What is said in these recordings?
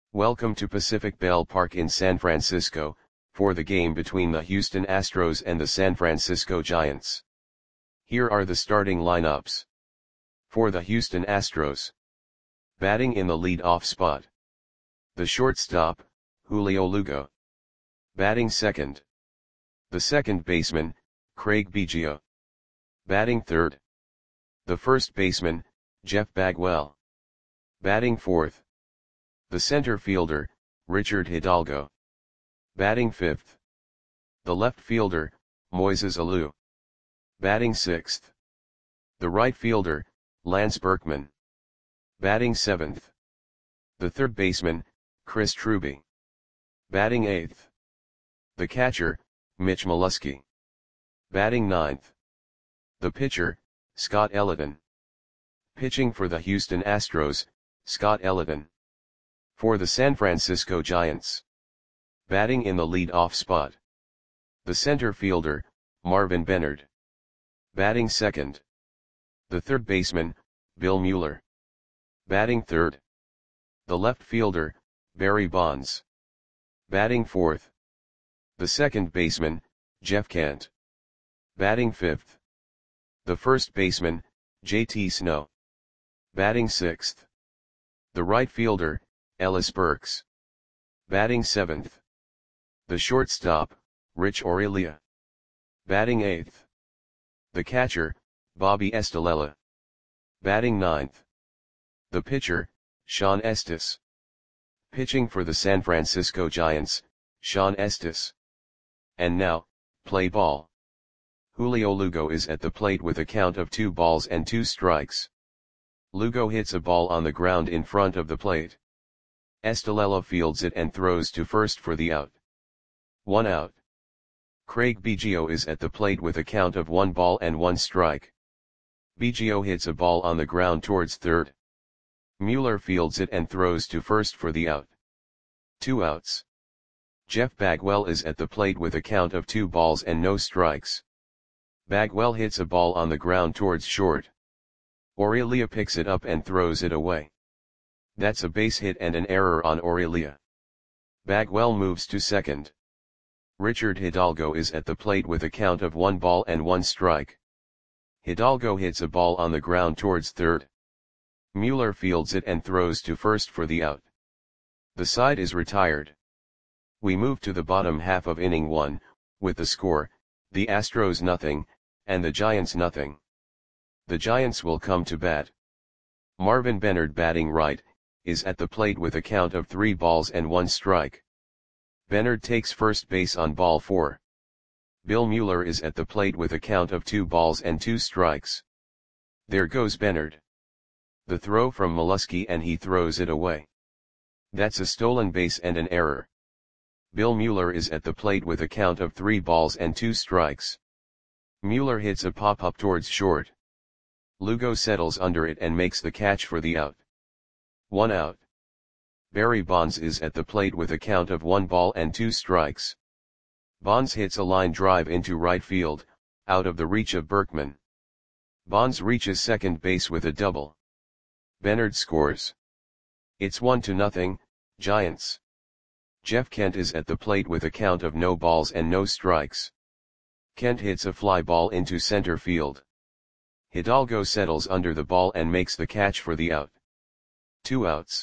Welcome to Pacific Ballpark in San Francisco, for the game between the Houston Astros and the San Francisco Giants. Here are the starting lineups. For the Houston Astros. Batting in the lead-off spot. The shortstop, Julio Lugo. Batting second. The second baseman, Craig Biggio. Batting third. The first baseman, Jeff Bagwell. Batting fourth. The center fielder, Richard Hidalgo. Batting fifth. The left fielder, Moises Alou. Batting sixth. The right fielder, Lance Berkman. Batting seventh. The third baseman, Chris Truby. Batting eighth. The catcher, Mitch Molesky. Batting ninth. The pitcher, Scott Elliton. Pitching for the Houston Astros, Scott Elliton. For the San Francisco Giants. Batting in the lead-off spot. The center fielder, Marvin Benard. Batting second. The third baseman, Bill Mueller. Batting third. The left fielder, Barry Bonds. Batting fourth. The second baseman, Jeff Kent. Batting fifth. The first baseman, JT Snow. Batting sixth. The right fielder, Ellis Burks. Batting seventh. The shortstop, Rich Aurelia. Batting eighth. The catcher, Bobby Estalella. Batting ninth. The pitcher, Sean Estes. Pitching for the San Francisco Giants, Sean Estes. And now, play ball. Julio Lugo is at the plate with a count of 2 balls and 2 strikes. Lugo hits a ball on the ground in front of the plate. Estalella fields it and throws to first for the out. 1 out. Craig Biggio is at the plate with a count of 1 ball and 1 strike. Biggio hits a ball on the ground towards third. Mueller fields it and throws to first for the out. 2 outs. Jeff Bagwell is at the plate with a count of 2 balls and no strikes. Bagwell hits a ball on the ground towards short. Aurelia picks it up and throws it away. That's a base hit and an error on Aurelia. Bagwell moves to second. Richard Hidalgo is at the plate with a count of 1 ball and 1 strike. Hidalgo hits a ball on the ground towards third. Mueller fields it and throws to first for the out. The side is retired. We move to the bottom half of inning 1, with the score, the Astros nothing, and the Giants nothing. The Giants will come to bat. Marvin Benard batting right, is at the plate with a count of 3 balls and 1 strike. Benard takes first base on ball 4. Bill Mueller is at the plate with a count of 2 balls and 2 strikes. There goes Benard. The throw from Molesky and he throws it away. That's a stolen base and an error. Bill Mueller is at the plate with a count of 3 balls and 2 strikes. Mueller hits a pop-up towards short. Lugo settles under it and makes the catch for the out. 1 out. Barry Bonds is at the plate with a count of 1 ball and 2 strikes. Bonds hits a line drive into right field, out of the reach of Berkman. Bonds reaches second base with a double. Benard scores. It's 1-0, Giants. Jeff Kent is at the plate with a count of no balls and no strikes. Kent hits a fly ball into center field. Hidalgo settles under the ball and makes the catch for the out. 2 outs.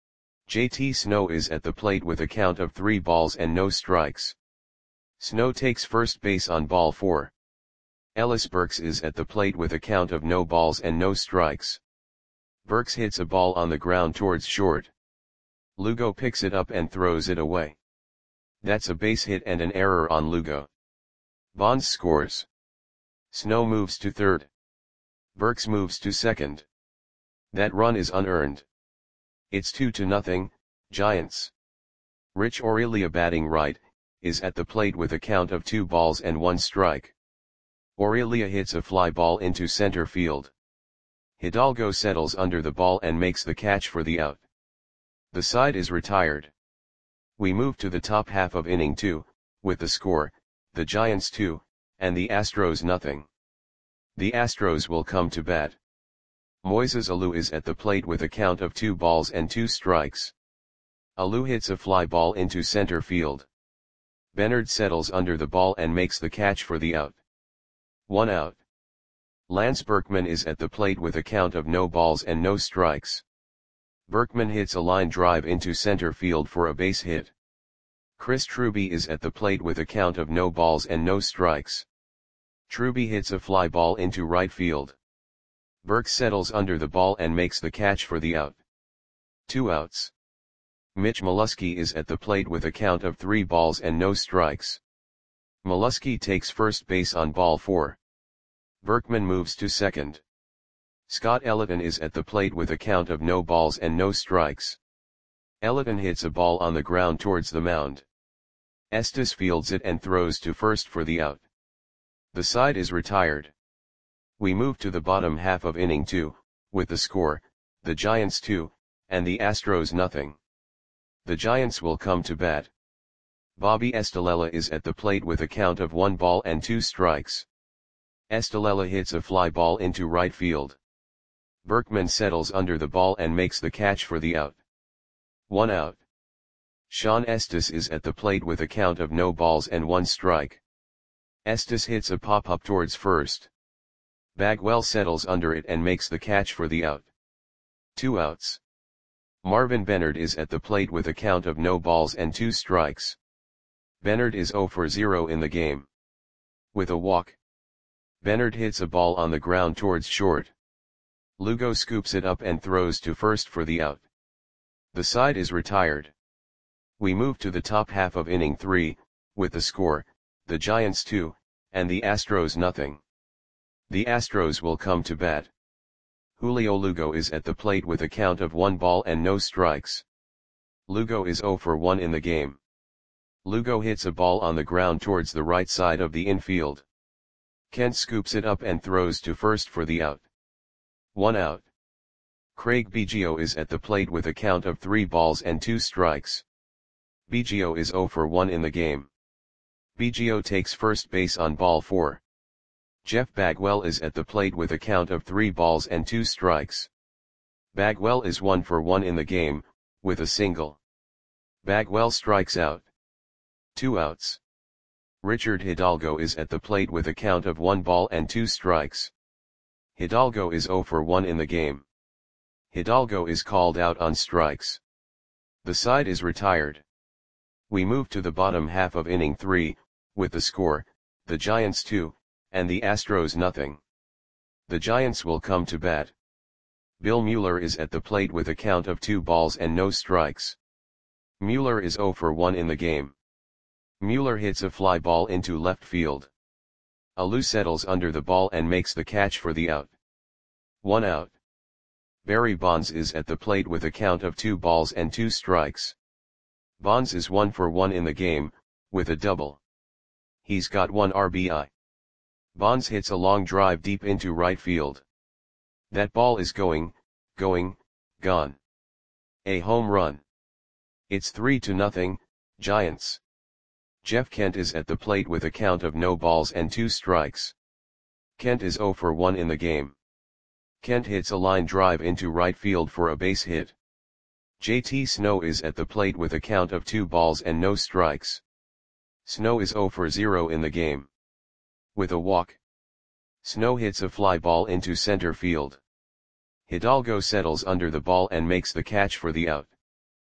JT Snow is at the plate with a count of 3 balls and no strikes. Snow takes first base on ball 4. Ellis Burks is at the plate with a count of no balls and no strikes. Burks hits a ball on the ground towards short. Lugo picks it up and throws it away. That's a base hit and an error on Lugo. Bonds scores. Snow moves to third. Burks moves to second. That run is unearned. It's 2-0, Giants. Rich Aurelia batting right, is at the plate with a count of 2 balls and 1 strike. Aurelia hits a fly ball into center field. Hidalgo settles under the ball and makes the catch for the out. The side is retired. We move to the top half of inning 2, with the score, the Giants 2, and the Astros nothing. The Astros will come to bat. Moises Alou is at the plate with a count of 2 balls and 2 strikes. Alou hits a fly ball into center field. Bernard settles under the ball and makes the catch for the out. 1 out. Lance Berkman is at the plate with a count of no balls and no strikes. Berkman hits a line drive into center field for a base hit. Chris Truby is at the plate with a count of no balls and no strikes. Truby hits a fly ball into right field. Burke settles under the ball and makes the catch for the out. 2 outs. Mitch Molesky is at the plate with a count of 3 balls and no strikes. Molesky takes first base on ball 4. Berkman moves to second. Scott Elliton is at the plate with a count of no balls and no strikes. Elliton hits a ball on the ground towards the mound. Estes fields it and throws to first for the out. The side is retired. We move to the bottom half of inning 2, with the score, the Giants 2, and the Astros nothing. The Giants will come to bat. Bobby Estalella is at the plate with a count of 1 ball and 2 strikes. Estalella hits a fly ball into right field. Berkman settles under the ball and makes the catch for the out. 1 out. Sean Estes is at the plate with a count of no balls and 1 strike. Estes hits a pop-up towards first. Bagwell settles under it and makes the catch for the out. 2 outs. Marvin Bernard is at the plate with a count of no balls and 2 strikes. Bernard is 0 for 0 in the game. With a walk. Bernard hits a ball on the ground towards short. Lugo scoops it up and throws to first for the out. The side is retired. We move to the top half of inning 3, with the score, the Giants 2, and the Astros nothing. The Astros will come to bat. Julio Lugo is at the plate with a count of 1 ball and no strikes. Lugo is 0 for 1 in the game. Lugo hits a ball on the ground towards the right side of the infield. Kent scoops it up and throws to first for the out. 1 out. Craig Biggio is at the plate with a count of 3 balls and 2 strikes. Biggio is 0 for 1 in the game. Biggio takes first base on ball 4. Jeff Bagwell is at the plate with a count of 3 balls and 2 strikes. Bagwell is 1 for 1 in the game, with a single. Bagwell strikes out. 2 outs. Richard Hidalgo is at the plate with a count of 1 ball and 2 strikes. Hidalgo is 0 for 1 in the game. Hidalgo is called out on strikes. The side is retired. We move to the bottom half of inning 3, with the score, the Giants 2, and the Astros nothing. The Giants will come to bat. Bill Mueller is at the plate with a count of 2 balls and no strikes. Mueller is 0 for 1 in the game. Mueller hits a fly ball into left field. Alou settles under the ball and makes the catch for the out. 1 out. Barry Bonds is at the plate with a count of 2 balls and 2 strikes. Bonds is 1 for 1 in the game, with a double. He's got 1 RBI. Bonds hits a long drive deep into right field. That ball is going, gone. A home run. It's 3-0, Giants. Jeff Kent is at the plate with a count of no balls and 2 strikes. Kent is 0 for 1 in the game. Kent hits a line drive into right field for a base hit. JT Snow is at the plate with a count of 2 balls and no strikes. Snow is 0 for 0 in the game. With a walk. Snow hits a fly ball into center field. Hidalgo settles under the ball and makes the catch for the out.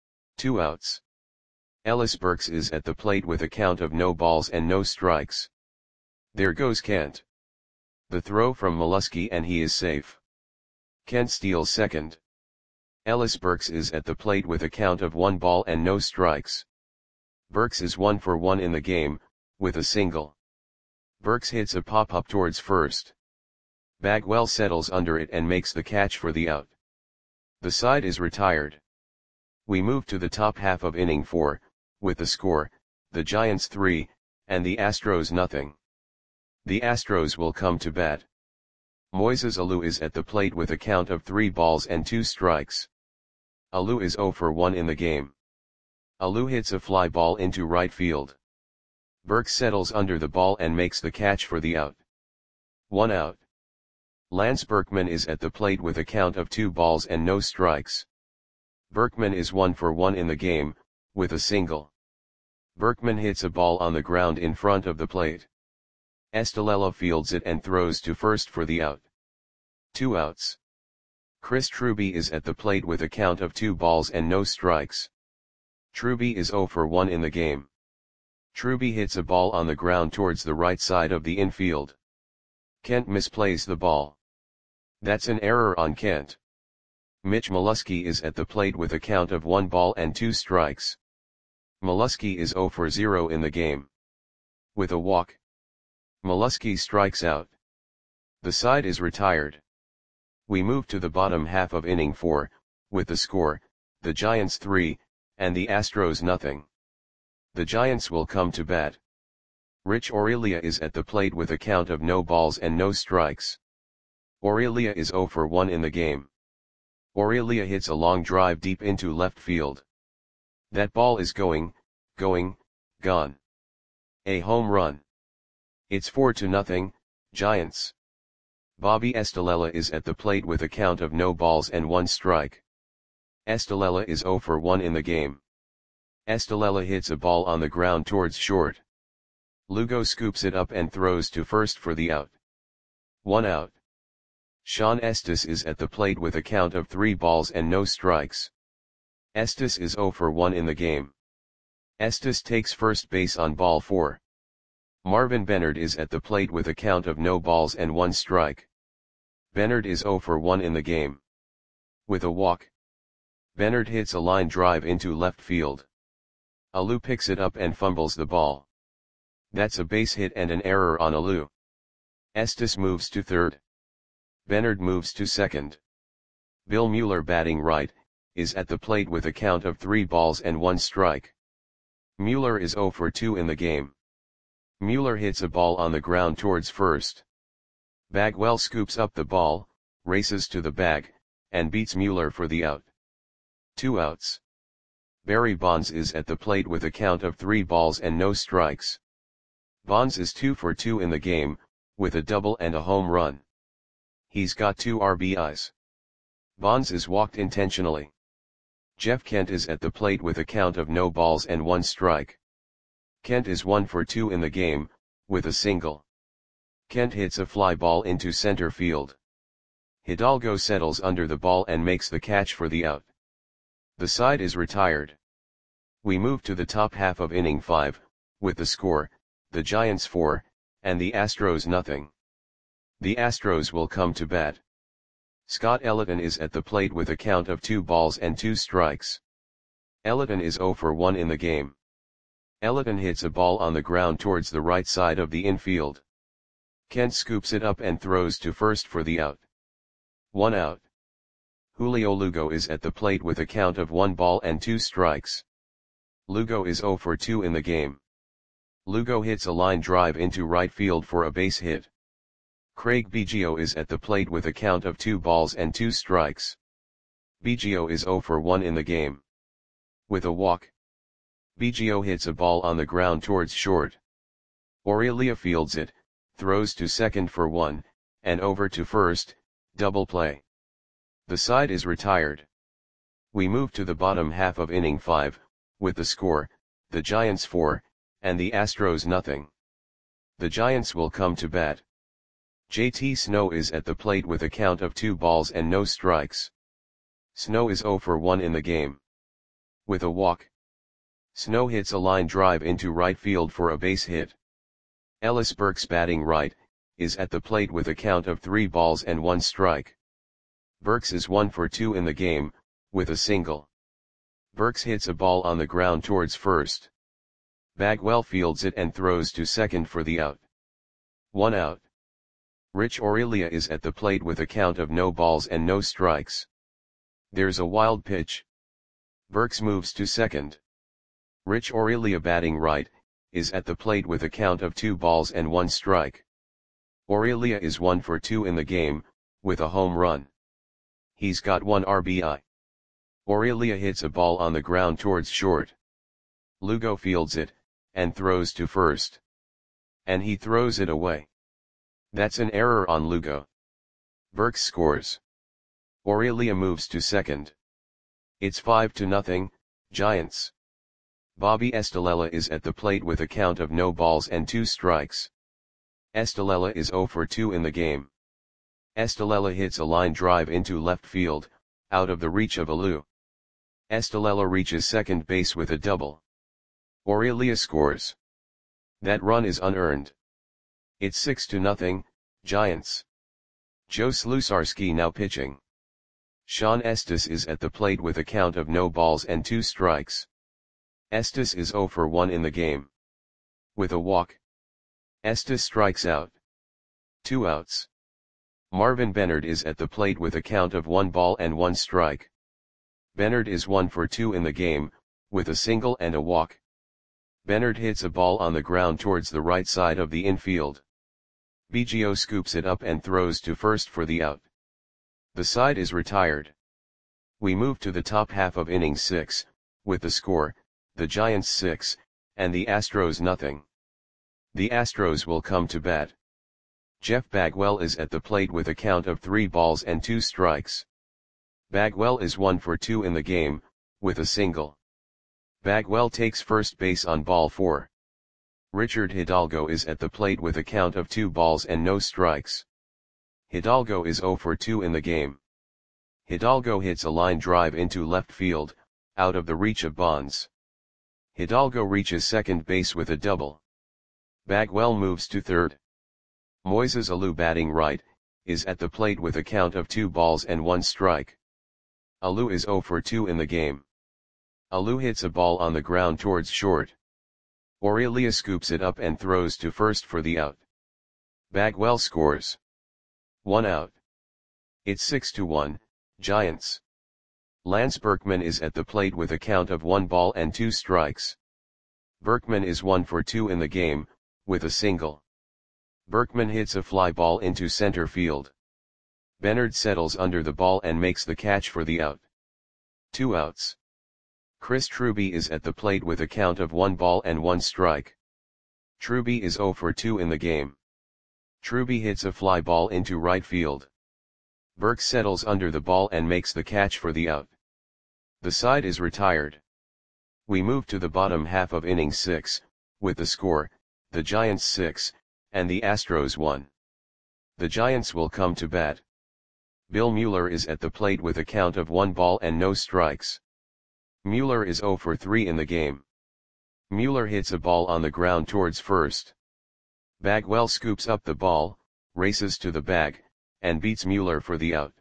2 outs. Ellis Burks is at the plate with a count of no balls and no strikes. There goes Kent. The throw from Molesky and he is safe. Kent steals second. Ellis Burks is at the plate with a count of 1 ball and no strikes. Burks is 1 for 1 in the game, with a single. Burks hits a pop-up towards first. Bagwell settles under it and makes the catch for the out. The side is retired. We move to the top half of inning 4, with the score, the Giants 3, and the Astros nothing. The Astros will come to bat. Moises Alou is at the plate with a count of 3 balls and 2 strikes. Alou is 0 for 1 in the game. Alou hits a fly ball into right field. Burks settles under the ball and makes the catch for the out. 1 out. Lance Berkman is at the plate with a count of 2 balls and no strikes. Berkman is 1 for 1 in the game, with a single. Berkman hits a ball on the ground in front of the plate. Estalella fields it and throws to first for the out. 2 outs. Chris Truby is at the plate with a count of 2 balls and no strikes. Truby is 0 for 1 in the game. Truby hits a ball on the ground towards the right side of the infield. Kent misplays the ball. That's an error on Kent. Mitch Molesky is at the plate with a count of 1 ball and 2 strikes. Molesky is 0 for 0 in the game. With a walk, Molesky strikes out. The side is retired. We move to the bottom half of inning 4, with the score, the Giants 3, and the Astros nothing. The Giants will come to bat. Rich Aurelia is at the plate with a count of no balls and no strikes. Aurelia is 0 for 1 in the game. Aurelia hits a long drive deep into left field. That ball is gone. A home run. It's 4-0, Giants. Bobby Estalella is at the plate with a count of no balls and 1 strike. Estalella is 0 for 1 in the game. Estalella hits a ball on the ground towards short. Lugo scoops it up and throws to first for the out. 1 out. Sean Estes is at the plate with a count of 3 balls and no strikes. Estes is 0 for 1 in the game. Estes takes first base on ball 4. Marvin Bennard is at the plate with a count of no balls and 1 strike. Bennard is 0 for 1 in the game. With a walk, Bennard hits a line drive into left field. Alou picks it up and fumbles the ball. That's a base hit and an error on Alou. Estes moves to third. Bennard moves to second. Bill Mueller, batting right, is at the plate with a count of 3 balls and 1 strike. Mueller is 0 for 2 in the game. Mueller hits a ball on the ground towards first. Bagwell scoops up the ball, races to the bag, and beats Mueller for the out. 2 outs. Barry Bonds is at the plate with a count of 3 balls and no strikes. Bonds is 2 for 2 in the game, with a double and a home run. He's got 2 RBIs. Bonds is walked intentionally. Jeff Kent is at the plate with a count of no balls and 1 strike. Kent is 1 for 2 in the game, with a single. Kent hits a fly ball into center field. Hidalgo settles under the ball and makes the catch for the out. The side is retired. We move to the top half of inning 5, with the score, the Giants 4, and the Astros nothing. The Astros will come to bat. Scott Elliton is at the plate with a count of 2 balls and 2 strikes. Elliton is 0 for 1 in the game. Elliton hits a ball on the ground towards the right side of the infield. Kent scoops it up and throws to first for the out. 1 out. Julio Lugo is at the plate with a count of 1 ball and 2 strikes. Lugo is 0 for 2 in the game. Lugo hits a line drive into right field for a base hit. Craig Biggio is at the plate with a count of 2 balls and 2 strikes. Biggio is 0 for 1 in the game. With a walk, Biggio hits a ball on the ground towards short. Aurelia fields it, throws to second for 1, and over to first, double play. The side is retired. We move to the bottom half of inning 5, with the score, the Giants 4, and the Astros nothing. The Giants will come to bat. JT Snow is at the plate with a count of 2 balls and no strikes. Snow is 0 for 1 in the game. With a walk, Snow hits a line drive into right field for a base hit. Ellis Burks, batting right, is at the plate with a count of 3 balls and 1 strike. Burks is 1 for 2 in the game, with a single. Burks hits a ball on the ground towards first. Bagwell fields it and throws to second for the out. 1 out. Rich Aurelia is at the plate with a count of no balls and no strikes. There's a wild pitch. Burks moves to second. Rich Aurelia, batting right, is at the plate with a count of 2 balls and 1 strike. Aurelia is 1 for 2 in the game, with a home run. He's got 1 RBI. Aurelia hits a ball on the ground towards short. Lugo fields it, and throws to first. And he throws it away. That's an error on Lugo. Burks scores. Aurelia moves to second. It's 5-0, Giants. Bobby Estalella is at the plate with a count of no balls and 2 strikes. Estalella is 0 for 2 in the game. Estalella hits a line drive into left field, out of the reach of Alou. Estalella reaches second base with a double. Aurelia scores. That run is unearned. It's 6-0, Giants. Joe Slusarski now pitching. Sean Estes is at the plate with a count of no balls and 2 strikes. Estes is 0 for 1 in the game. With a walk. Estes strikes out. 2 outs. Marvin Bennard is at the plate with a count of 1 ball and 1 strike. Bennard is 1 for 2 in the game, with a single and a walk. Bennard hits a ball on the ground towards the right side of the infield. Biggio scoops it up and throws to first for the out. The side is retired. We move to the top half of inning 6, with the score, the Giants 6, and the Astros nothing. The Astros will come to bat. Jeff Bagwell is at the plate with a count of 3 balls and 2 strikes. Bagwell is 1 for 2 in the game, with a single. Bagwell takes first base on ball 4. Richard Hidalgo is at the plate with a count of 2 balls and no strikes. Hidalgo is 0 for 2 in the game. Hidalgo hits a line drive into left field, out of the reach of Bonds. Hidalgo reaches second base with a double. Bagwell moves to third. Moises Alou batting right, is at the plate with a count of 2 balls and 1 strike. Alou is 0 for 2 in the game. Alou hits a ball on the ground towards short. Aurelia scoops it up and throws to first for the out. Bagwell scores. 1 out. It's 6-1, Giants. Lance Berkman is at the plate with a count of 1 ball and 2 strikes. Berkman is 1 for 2 in the game, with a single. Berkman hits a fly ball into center field. Bennard settles under the ball and makes the catch for the out. 2 outs. Chris Truby is at the plate with a count of 1 ball and 1 strike. Truby is 0 for 2 in the game. Truby hits a fly ball into right field. Burke settles under the ball and makes the catch for the out. The side is retired. We move to the bottom half of inning 6, with the score, the Giants 6, and the Astros 1. The Giants will come to bat. Bill Mueller is at the plate with a count of 1 ball and no strikes. Mueller is 0 for 3 in the game. Mueller hits a ball on the ground towards first. Bagwell scoops up the ball, races to the bag, and beats Mueller for the out.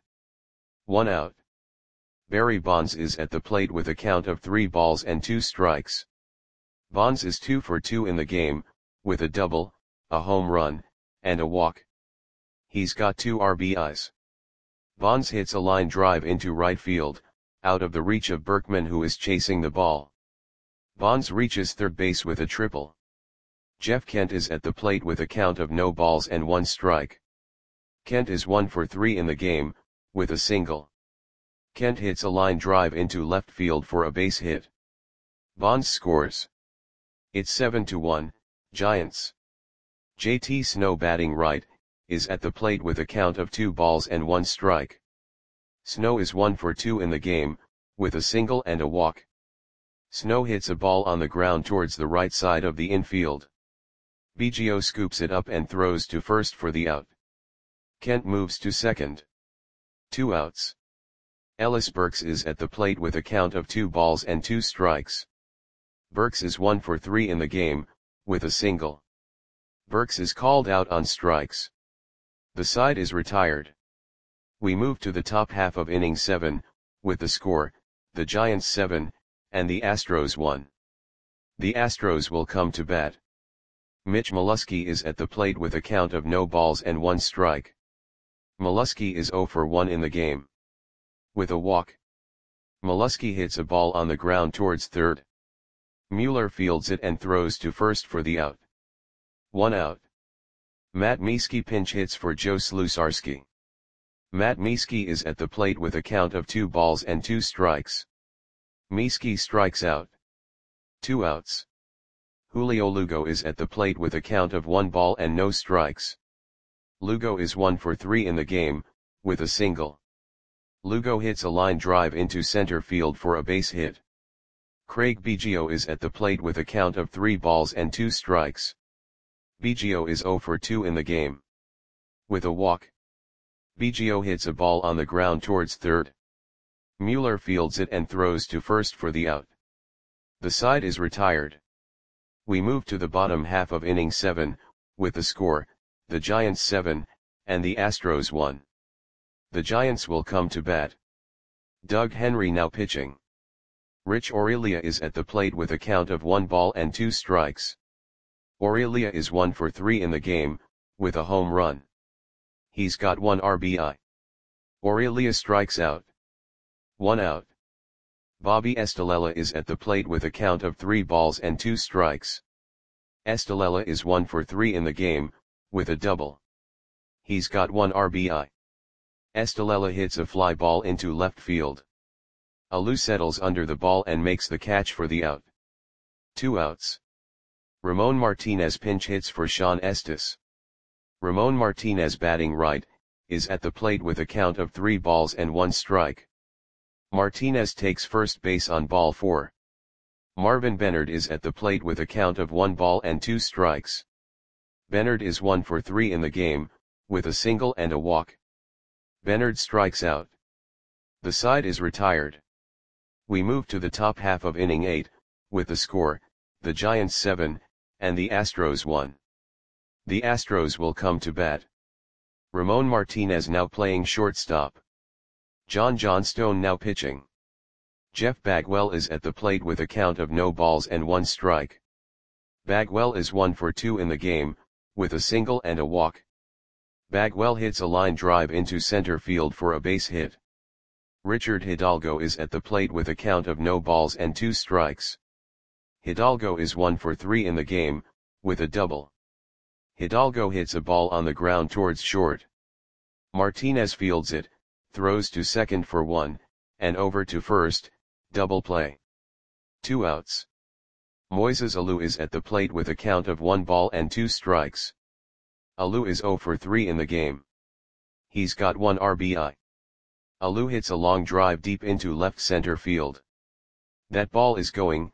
1 out. Barry Bonds is at the plate with a count of 3 balls and 2 strikes. Bonds is 2 for 2 in the game, with a double, a home run, and a walk. He's got 2 RBIs. Bonds hits a line drive into right field, out of the reach of Berkman who is chasing the ball. Bonds reaches third base with a triple. Jeff Kent is at the plate with a count of no balls and 1 strike. Kent is 1 for 3 in the game, with a single. Kent hits a line drive into left field for a base hit. Bonds scores. It's 7-1, Giants. JT Snow batting right, is at the plate with a count of 2 balls and 1 strike. Snow is 1 for 2 in the game, with a single and a walk. Snow hits a ball on the ground towards the right side of the infield. Biggio scoops it up and throws to first for the out. Kent moves to second. 2 outs. Ellis Burks is at the plate with a count of 2 balls and 2 strikes. Burks is 1 for 3 in the game, with a single. Burks is called out on strikes. The side is retired. We move to the top half of inning 7, with the score, the Giants 7, and the Astros 1. The Astros will come to bat. Mitch Molesky is at the plate with a count of no balls and 1 strike. Molesky is 0 for 1 in the game. With a walk. Molesky hits a ball on the ground towards third. Mueller fields it and throws to first for the out. 1 out. Matt Mieske pinch hits for Joe Slusarski. Matt Mieske is at the plate with a count of 2 balls and 2 strikes. Mieske strikes out. 2 outs. Julio Lugo is at the plate with a count of 1 ball and no strikes. Lugo is 1 for 3 in the game, with a single. Lugo hits a line drive into center field for a base hit. Craig Biggio is at the plate with a count of 3 balls and 2 strikes. Biggio is 0 for 2 in the game. With a walk, Biggio hits a ball on the ground towards third. Mueller fields it and throws to first for the out. The side is retired. We move to the bottom half of inning 7, with the score, the Giants 7, and the Astros 1. The Giants will come to bat. Doug Henry now pitching. Rich Aurelia is at the plate with a count of 1 ball and 2 strikes. Aurelia is 1 for 3 in the game, with a home run. He's got 1 RBI. Aurelia strikes out. 1 out. Bobby Estalella is at the plate with a count of 3 balls and 2 strikes. Estalella is 1 for 3 in the game, with a double. He's got 1 RBI. Estalella hits a fly ball into left field. Alou settles under the ball and makes the catch for the out. 2 outs. Ramon Martinez pinch hits for Sean Estes. Ramon Martinez, batting right, is at the plate with a count of 3 balls and 1 strike. Martinez takes first base on ball 4. Marvin Bennard is at the plate with a count of 1 ball and 2 strikes. Bennard is 1 for 3 in the game, with a single and a walk. Bennard strikes out. The side is retired. We move to the top half of inning 8, with the score, the Giants 7, and the Astros 1. The Astros will come to bat. Ramon Martinez now playing shortstop. John Johnstone now pitching. Jeff Bagwell is at the plate with a count of no balls and 1 strike. Bagwell is 1 for 2 in the game, with a single and a walk. Bagwell hits a line drive into center field for a base hit. Richard Hidalgo is at the plate with a count of no balls and 2 strikes. Hidalgo is 1 for 3 in the game, with a double. Hidalgo hits a ball on the ground towards short. Martinez fields it, throws to second for 1, and over to first, double play. 2 outs. Moises Alou is at the plate with a count of 1 ball and 2 strikes. Alou is 0 for 3 in the game. He's got 1 RBI. Alou hits a long drive deep into left center field. That ball is going,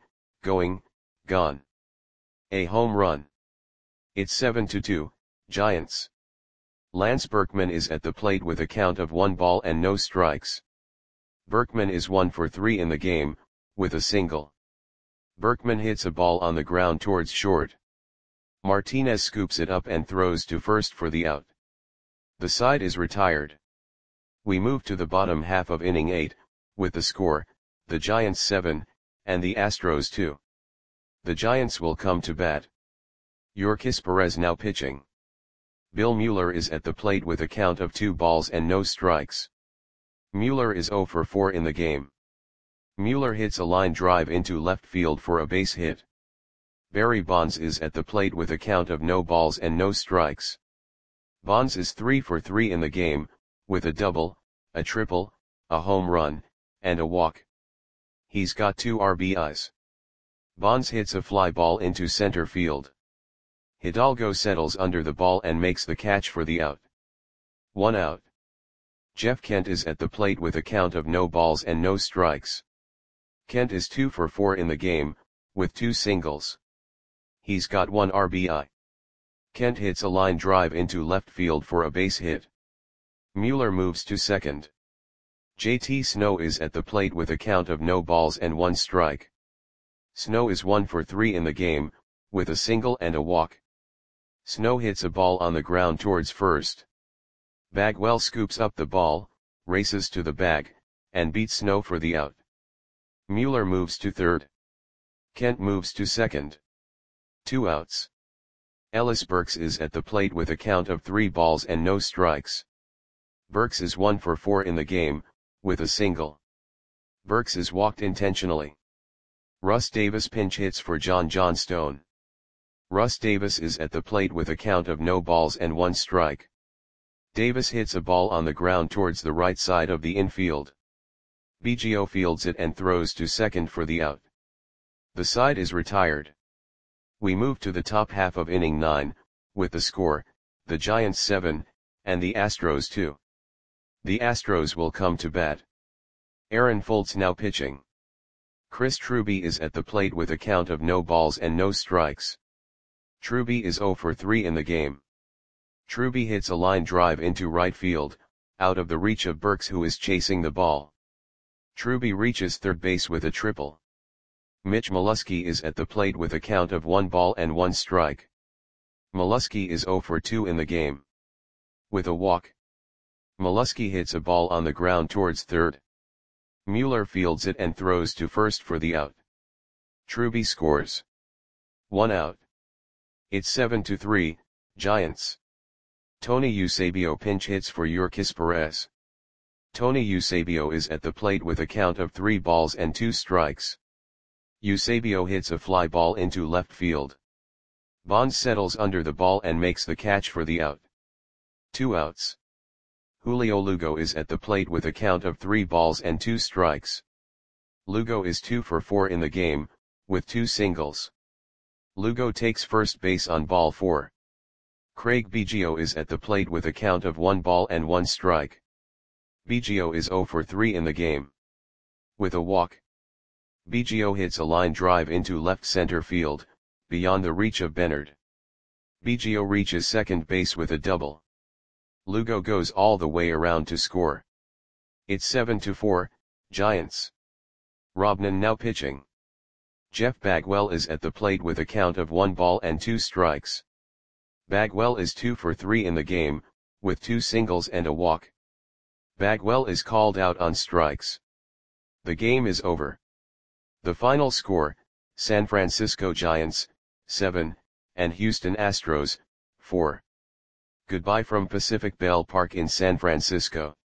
gone. A home run. It's 7-2, Giants. Lance Berkman is at the plate with a count of 1 ball and no strikes. Berkman is 1 for 3 in the game, with a single. Berkman hits a ball on the ground towards short. Martinez scoops it up and throws to first for the out. The side is retired. We move to the bottom half of inning 8, with the score, the Giants 7, and the Astros 2. The Giants will come to bat. Yorkis Perez now pitching. Bill Mueller is at the plate with a count of 2 balls and no strikes. Mueller is 0 for 4 in the game. Mueller hits a line drive into left field for a base hit. Barry Bonds is at the plate with a count of no balls and no strikes. Bonds is 3 for 3 in the game, with a double, a triple, a home run, and a walk. He's got 2 RBIs. Bonds hits a fly ball into center field. Hidalgo settles under the ball and makes the catch for the out. 1 out. Jeff Kent is at the plate with a count of no balls and no strikes. Kent is 2 for 4 in the game, with 2 singles. He's got 1 RBI. Kent hits a line drive into left field for a base hit. Mueller moves to second. JT Snow is at the plate with a count of no balls and 1 strike. Snow is 1 for 3 in the game, with a single and a walk. Snow hits a ball on the ground towards first. Bagwell scoops up the ball, races to the bag, and beats Snow for the out. Mueller moves to third. Kent moves to second. 2 outs. Ellis Burks is at the plate with a count of 3 balls and no strikes. Burks is 1 for 4 in the game, with a single. Burks is walked intentionally. Russ Davis pinch hits for John Johnstone. Russ Davis is at the plate with a count of no balls and 1 strike. Davis hits a ball on the ground towards the right side of the infield. Biggio fields it and throws to second for the out. The side is retired. We move to the top half of inning 9, with the score, the Giants 7, and the Astros 2. The Astros will come to bat. Aaron Foltz now pitching. Chris Truby is at the plate with a count of no balls and no strikes. Truby is 0 for 3 in the game. Truby hits a line drive into right field, out of the reach of Burks, who is chasing the ball. Truby reaches third base with a triple. Mitch Molesky is at the plate with a count of 1 ball and 1 strike. Molesky is 0 for 2 in the game. With a walk, Molesky hits a ball on the ground towards third. Mueller fields it and throws to first for the out. Truby scores. 1 out. It's 7-3, Giants. Tony Eusebio pinch hits for Yorkis Perez. Tony Eusebio is at the plate with a count of 3 balls and 2 strikes. Eusebio hits a fly ball into left field. Bonds settles under the ball and makes the catch for the out. 2 outs. Julio Lugo is at the plate with a count of 3 balls and 2 strikes. Lugo is 2 for 4 in the game, with 2 singles. Lugo takes first base on ball 4. Craig Biggio is at the plate with a count of 1 ball and 1 strike. Biggio is 0 for 3 in the game. With a walk, Biggio hits a line drive into left center field, beyond the reach of Bernard. Biggio reaches second base with a double. Lugo goes all the way around to score. It's 7-4, Giants. Robnan now pitching. Jeff Bagwell is at the plate with a count of 1 ball and 2 strikes. Bagwell is 2 for 3 in the game, with 2 singles and a walk. Bagwell is called out on strikes. The game is over. The final score, San Francisco Giants, 7, and Houston Astros, 4. Goodbye from Pacific Bell Park in San Francisco.